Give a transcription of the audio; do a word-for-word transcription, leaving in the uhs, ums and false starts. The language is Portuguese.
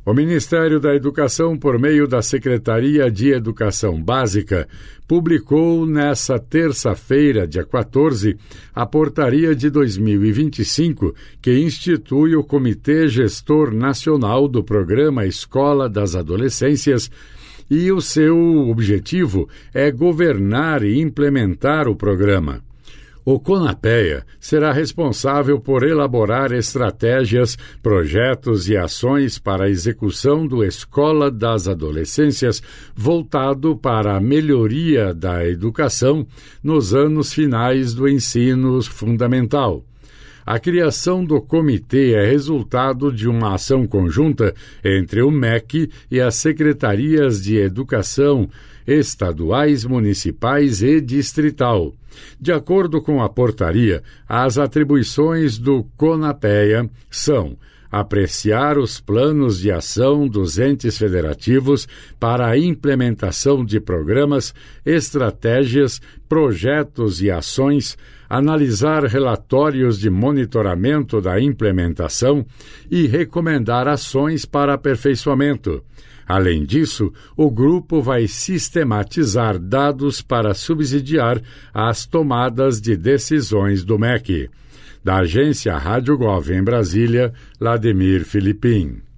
O Ministério da Educação, por meio da Secretaria de Educação Básica, publicou nesta terça-feira, dia quatorze, a Portaria de dois mil e vinte e cinco, que institui o Comitê Gestor Nacional do Programa Escola das Adolescências, e o seu objetivo é governar e implementar o programa. O CONAPEA será responsável por elaborar estratégias, projetos e ações para a execução do Escola das Adolescências voltado para a melhoria da educação nos anos finais do ensino fundamental. A criação do comitê é resultado de uma ação conjunta entre o M E C e as secretarias de educação estaduais, municipais e distrital. De acordo com a portaria, as atribuições do CONAPEA são apreciar os planos de ação dos entes federativos para a implementação de programas, estratégias, projetos e ações, analisar relatórios de monitoramento da implementação e recomendar ações para aperfeiçoamento. Além disso, o grupo vai sistematizar dados para subsidiar as tomadas de decisões do M E C. Da agência Rádio Gov em Brasília, Lademir Filipim.